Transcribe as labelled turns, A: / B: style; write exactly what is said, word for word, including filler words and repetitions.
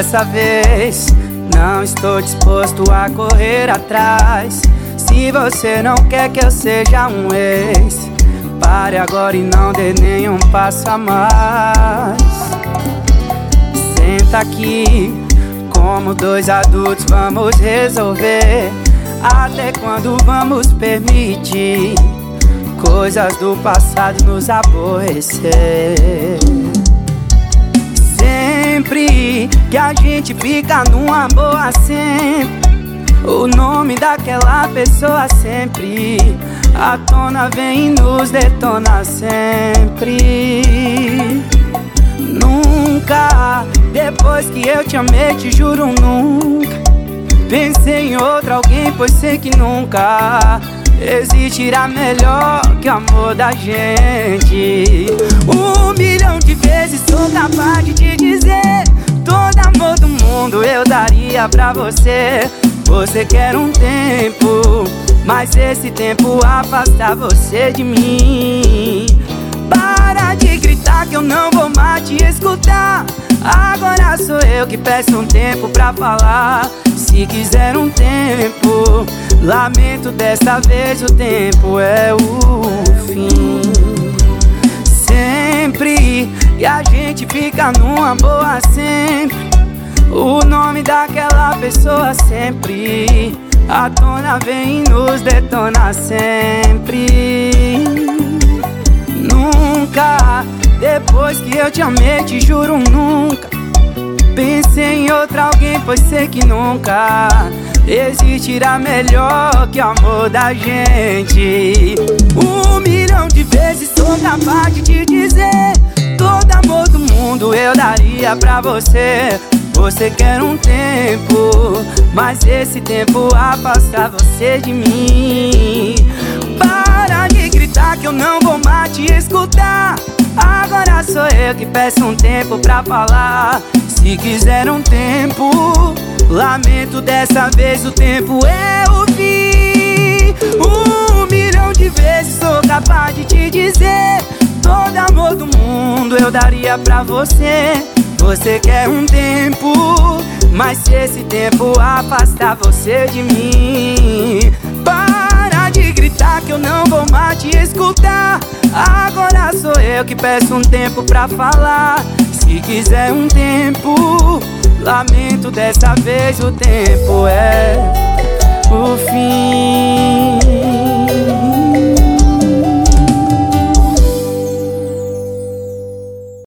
A: dessa vez não estou disposto a correr atrás. Se você não quer que eu seja um ex, pare agora e não dê nenhum passo a mais. Senta aqui, como dois adultos vamos resolver. Até quando vamos permitir coisas do passado nos aborrecer? Sempre que a gente fica numa boa sempre, o nome daquela pessoa sempre à tona vem e nos detona sempre. Nunca, depois que eu te amei, te juro nunca pensei em outro alguém, pois sei que nunca existirá melhor que o amor da gente. Um milhão de vezes sou capaz de te dizer, todo amor do mundo eu daria pra você. Você quer um tempo, mas esse tempo afasta você de mim. Para de gritar que eu não vou mais te escutar. Agora sou eu que peço um tempo pra falar. Se quiser um tempo, lamento, dessa vez o tempo é o fim. Sempre que a gente fica numa boa sempre, o nome daquela pessoa sempre à tona vem e nos detona sempre. Nunca, depois que eu te amei, te juro nunca pensei em outro alguém, pois sei que nunca existirá melhor que o amor da gente. Um milhão de vezes sou capaz de te dizer, todo amor do mundo eu daria pra você. Você quer um tempo, mas esse tempo afasta você de mim. Para de gritar que eu não vou mais te escutar. Agora sou eu que peço um tempo pra falar. Se quiser um tempo, lamento, dessa vez o tempo é o fim. Um milhão de vezes sou capaz de te dizer, todo amor do mundo eu daria pra você. Você quer um tempo, mas se esse tempo afasta você de mim. Para de gritar que eu não vou mais te escutar. Agora sou eu que peço um tempo pra falar. Se quiser um tempo, lamento, dessa vez o tempo é o fim.